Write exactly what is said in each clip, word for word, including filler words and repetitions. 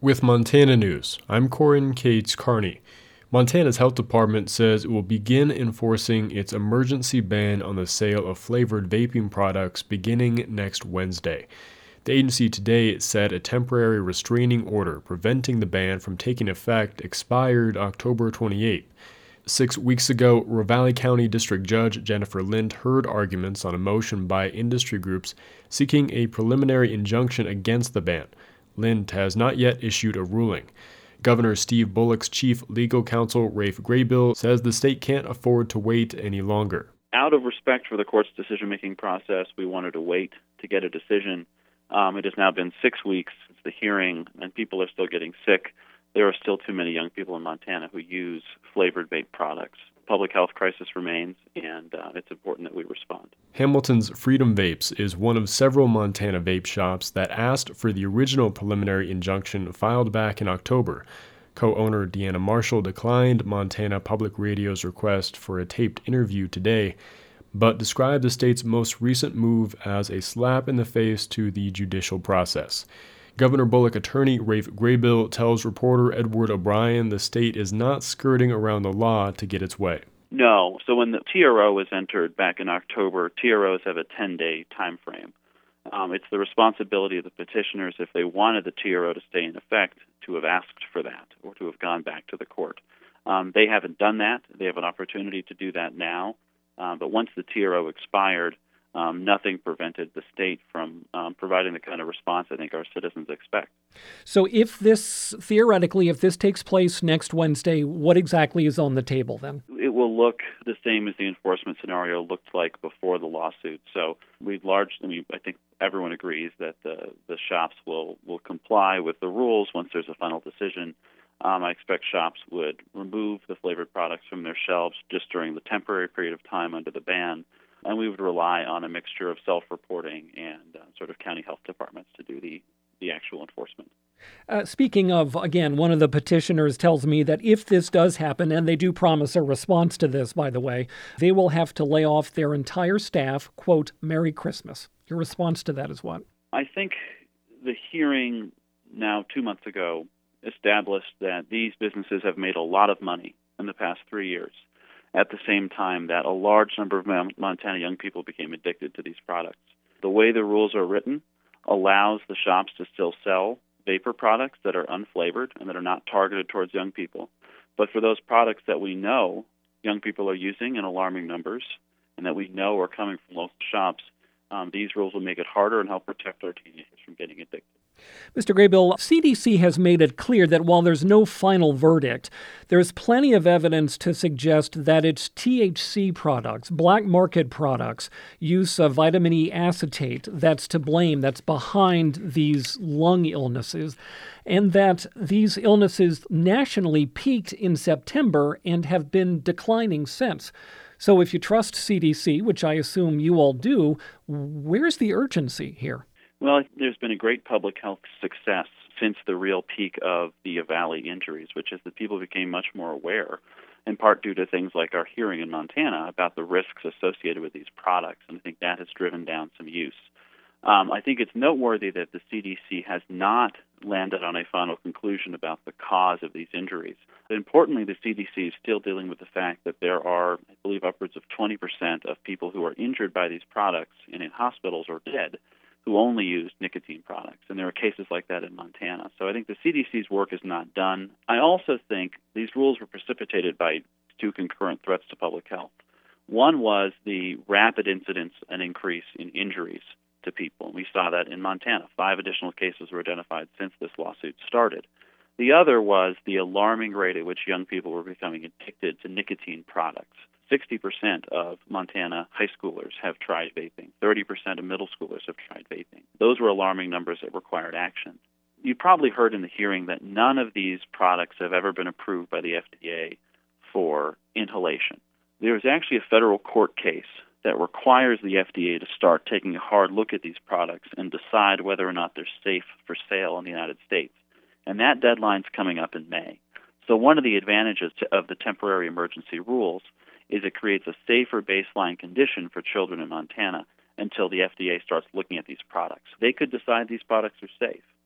With Montana News, I'm Corin Cates Carney. Montana's health department says it will begin enforcing its emergency ban on the sale of flavored vaping products beginning next Wednesday. The agency today said a temporary restraining order preventing the ban from taking effect expired October twenty-eighth. Six weeks ago, Ravalli County District Judge Jennifer Lind heard arguments on a motion by industry groups seeking a preliminary injunction against the ban. Lind has not yet issued a ruling. Governor Steve Bullock's chief legal counsel, Rafe Graybill, says the state can't afford to wait any longer. Out of respect for the court's decision-making process, we wanted to wait to get a decision. Um, it has now been six weeks since the hearing, and people are still getting sick. There are still too many young people in Montana who use flavored vape products. Public health crisis remains, and uh, it's important that we respond. Hamilton's Freedom Vapes is one of several Montana vape shops that asked for the original preliminary injunction filed back in October. Co-owner Deanna Marshall declined Montana Public Radio's request for a taped interview today, but described the state's most recent move as a slap in the face to the judicial process. Governor Bullock attorney Rafe Graybill tells reporter Edward O'Brien the state is not skirting around the law to get its way. No. So when the T R O was entered back in October, T R Os have a ten-day time frame. Um, it's the responsibility of the petitioners, if they wanted the T R O to stay in effect, to have asked for that or to have gone back to the court. Um, they haven't done that. They have an opportunity to do that now. Uh, but once the T R O expired, Um, nothing prevented the state from um, providing the kind of response I think our citizens expect. So if this, theoretically, if this takes place next Wednesday, what exactly is on the table then? It will look the same as the enforcement scenario looked like before the lawsuit. So we've largely, I mean, I think everyone agrees that the, the shops will, will comply with the rules once there's a final decision. Um, I expect shops would remove the flavored products from their shelves just during the temporary period of time under the ban. And we would rely on a mixture of self-reporting and uh, sort of county health departments to do the, the actual enforcement. Uh, speaking of, again, one of the petitioners tells me that if this does happen, and they do promise a response to this, by the way, they will have to lay off their entire staff, quote, Merry Christmas. Your response to that is what? I think the hearing now two months ago established that these businesses have made a lot of money in the past three years. At the same time that a large number of Montana young people became addicted to these products. The way the rules are written allows the shops to still sell vapor products that are unflavored and that are not targeted towards young people. But for those products that we know young people are using in alarming numbers and that we know are coming from local shops, um, these rules will make it harder and help protect our teenagers from getting addicted. Mister Graybill, C D C has made it clear that while there's no final verdict, there's plenty of evidence to suggest that it's T H C products, black market products, use of vitamin E acetate that's to blame, that's behind these lung illnesses, and that these illnesses nationally peaked in September and have been declining since. So if you trust C D C, which I assume you all do, where's the urgency here? Well, there's been a great public health success since the real peak of the Valley injuries, which is that people became much more aware, in part due to things like our hearing in Montana about the risks associated with these products, and I think that has driven down some use. Um, I think it's noteworthy that the C D C has not landed on a final conclusion about the cause of these injuries. But importantly, the C D C is still dealing with the fact that there are, I believe, upwards of twenty percent of people who are injured by these products and in hospitals or dead who only use nicotine products, and there are cases like that in Montana. So I think the C D C's work is not done. I also think these rules were precipitated by two concurrent threats to public health. One was the rapid incidence and increase in injuries to people, and we saw that in Montana. Five additional cases were identified since this lawsuit started. The other was the alarming rate at which young people were becoming addicted to nicotine products. sixty percent of Montana high schoolers have tried vaping. thirty percent of middle schoolers have tried vaping. Those were alarming numbers that required action. You probably heard in the hearing that none of these products have ever been approved by the F D A for inhalation. There is actually a federal court case that requires the F D A to start taking a hard look at these products and decide whether or not they're safe for sale in the United States. And that deadline's coming up in May. So one of the advantages to, of the temporary emergency rules is it creates a safer baseline condition for children in Montana until the F D A starts looking at these products. They could decide these products are safe.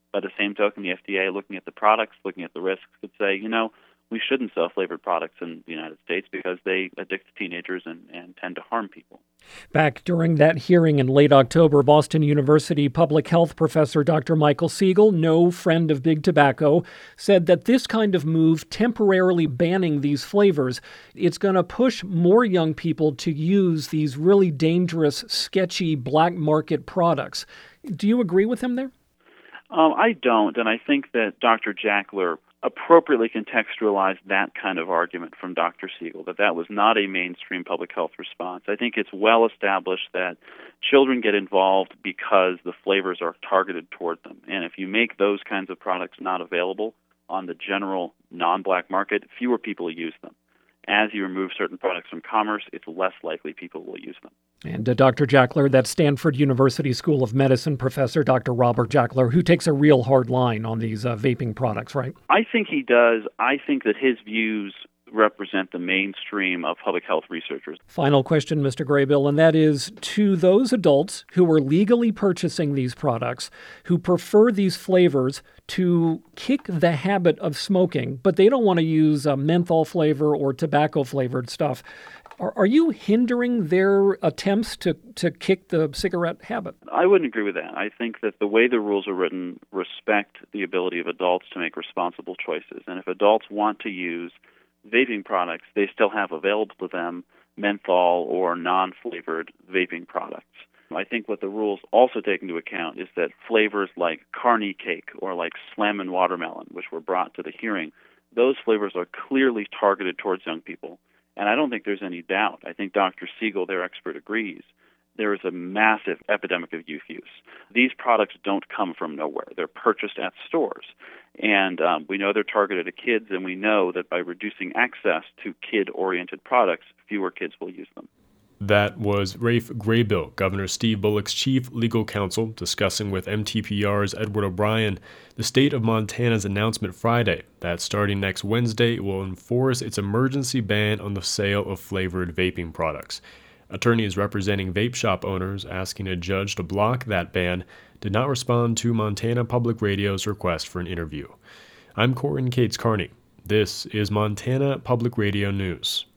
By the same token, the F D A, looking at the products, looking at the risks, could say, you know, we shouldn't sell flavored products in the United States because they addict teenagers and, and tend to harm people. Back during that hearing in late October, Boston University public health professor Doctor Michael Siegel, no friend of big tobacco, said that this kind of move, temporarily banning these flavors, it's going to push more young people to use these really dangerous, sketchy black market products. Do you agree with him there? Um, I don't, and I think that Doctor Jackler appropriately contextualized that kind of argument from Doctor Siegel, that that was not a mainstream public health response. I think it's well established that children get involved because the flavors are targeted toward them. And if you make those kinds of products not available on the general non-black market, fewer people use them. As you remove certain products from commerce, it's less likely people will use them. And uh, Doctor Jackler, that's Stanford University School of Medicine professor Doctor Robert Jackler, who takes a real hard line on these uh, vaping products, right? I think he does. I think that his views represent the mainstream of public health researchers. Final question, Mister Graybill, and that is to those adults who are legally purchasing these products, who prefer these flavors to kick the habit of smoking, but they don't want to use a menthol flavor or tobacco-flavored stuff. Are, are you hindering their attempts to, to kick the cigarette habit? I wouldn't agree with that. I think that the way the rules are written respect the ability of adults to make responsible choices. And if adults want to use vaping products, they still have available to them menthol or non-flavored vaping products. I think what the rules also take into account is that flavors like Carney cake or like Slammin' watermelon, which were brought to the hearing, those flavors are clearly targeted towards young people. And I don't think there's any doubt. I think Doctor Siegel, their expert, agrees. There is a massive epidemic of youth use. These products don't come from nowhere. They're purchased at stores. And um, we know they're targeted at kids, and we know that by reducing access to kid-oriented products, fewer kids will use them. That was Rafe Graybill, Governor Steve Bullock's chief legal counsel, discussing with M T P R's Edward O'Brien the state of Montana's announcement Friday that starting next Wednesday it will enforce its emergency ban on the sale of flavored vaping products. Attorneys representing vape shop owners asking a judge to block that ban did not respond to Montana Public Radio's request for an interview. I'm Corin Cates Carney. This is Montana Public Radio News.